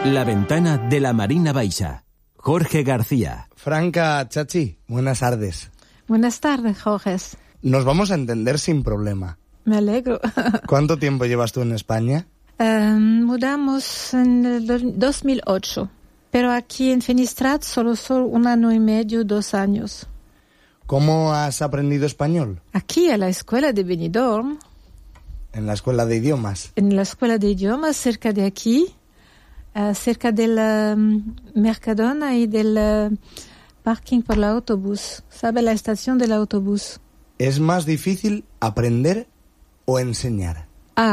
La ventana de la Marina Baixa. Jorge García. Franca, Chachi, buenas tardes. Buenas tardes, Jorge. Nos vamos a entender sin problema. Me alegro. ¿Cuánto tiempo llevas tú en España? Mudamos en el 2008, pero aquí en Finestrat solo 1 año y medio, 2 años. ¿Cómo has aprendido español? Aquí, a la escuela de Benidorm. ¿En la escuela de idiomas? En la escuela de idiomas, cerca de aquí, cerca del Mercadona y del parking por el autobús. ¿Sabe? La estación del autobús. ¿Es más difícil aprender o enseñar?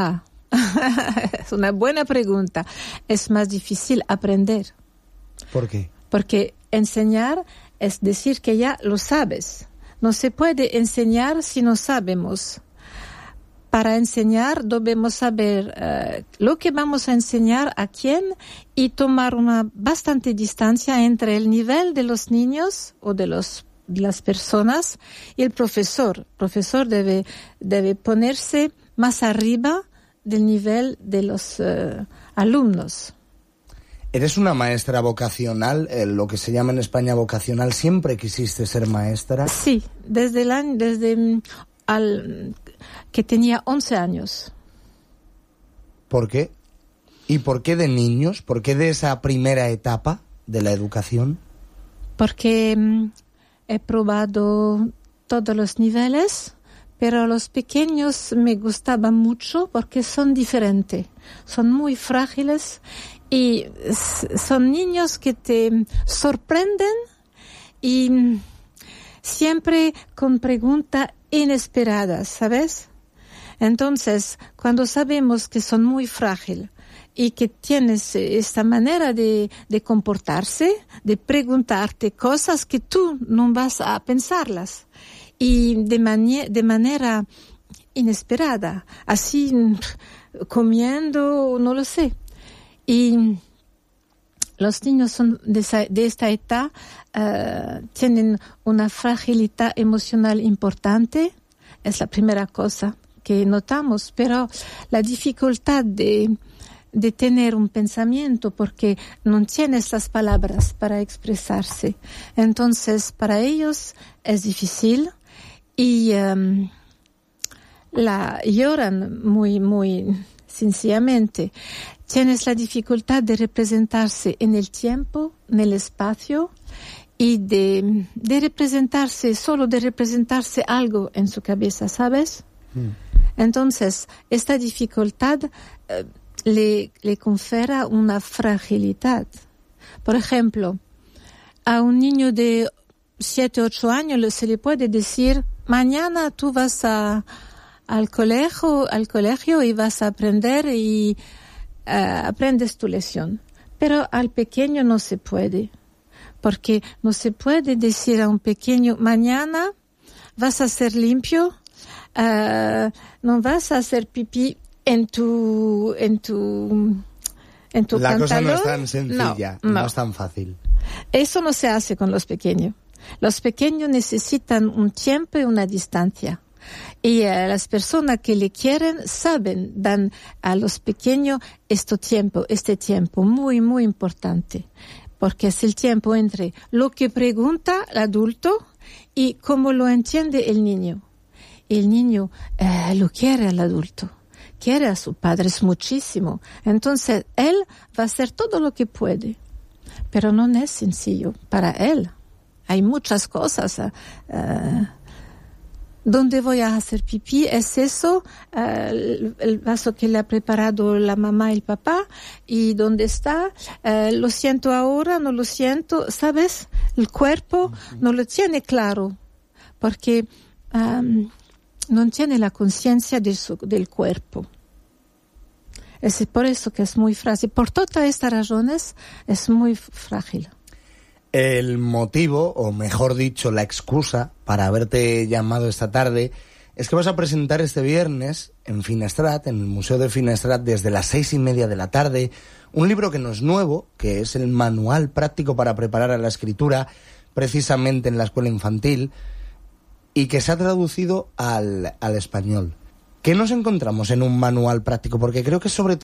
Es una buena pregunta. Es más difícil aprender. ¿Por qué? Porque enseñar es decir que ya lo sabes. No se puede enseñar si no sabemos. Para enseñar debemos saber lo que vamos a enseñar a quién y tomar una bastante distancia entre el nivel de los niños o de las personas y el profesor. El profesor debe ponerse más arriba del nivel de los alumnos. ¿Eres una maestra vocacional, lo que se llama en España vocacional? ¿Siempre quisiste ser maestra? Sí, desde que tenía 11 años. ¿Por qué? ¿Y por qué de niños? ¿Por qué de esa primera etapa de la educación? Porque he probado todos los niveles, pero los pequeños me gustaban mucho porque son diferentes, son muy frágiles y son niños que te sorprenden y siempre con preguntas inesperadas, ¿sabes? Entonces, cuando sabemos que son muy frágiles y que tienes esta manera de comportarse, de preguntarte cosas que tú no vas a pensarlas, y de manera inesperada, así comiendo, no lo sé. Y los niños son de esta edad tienen una fragilidad emocional importante, es la primera cosa que notamos, pero la dificultad de tener un pensamiento porque no tienes las palabras para expresarse. Entonces, para ellos es difícil y lloran muy, muy sencillamente. Tienes la dificultad de representarse en el tiempo, en el espacio y de representarse algo en su cabeza, ¿sabes? Entonces, esta dificultad le confiere una fragilidad. Por ejemplo, a un niño de 7, 8 años se le puede decir: mañana tú vas al colegio y vas a aprender y aprendes tu lección. Pero al pequeño no se puede, porque no se puede decir a un pequeño: mañana vas a ser limpio, no vas a hacer pipí en tu La pantalón. cosa no es tan sencilla, no es tan fácil. Eso no se hace con los pequeños. Los pequeños necesitan un tiempo y una distancia. Y las personas que le quieren dan a los pequeños este tiempo muy, muy importante. Porque es el tiempo entre lo que pregunta el adulto y cómo lo entiende el niño. El niño lo quiere al adulto, quiere a sus padres muchísimo. Entonces, él va a hacer todo lo que puede. Pero no es sencillo para él. Hay muchas cosas. ¿Dónde voy a hacer pipí? ¿Es eso? El vaso que le ha preparado la mamá y el papá. ¿Y dónde está? ¿Lo siento ahora? ¿No lo siento? ¿Sabes? El cuerpo no lo tiene claro. Porque no tiene la conciencia del cuerpo. Es por eso que es muy frágil. Por todas estas razones es muy frágil. El motivo, o mejor dicho, la excusa para haberte llamado esta tarde es que vas a presentar este viernes en Finestrat, en el Museo de Finestrat, desde las 6:30 de la tarde, un libro que no es nuevo, que es el manual práctico para preparar a la escritura, precisamente en la escuela infantil, y que se ha traducido al español. ¿Qué nos encontramos en un manual práctico? Porque creo que sobre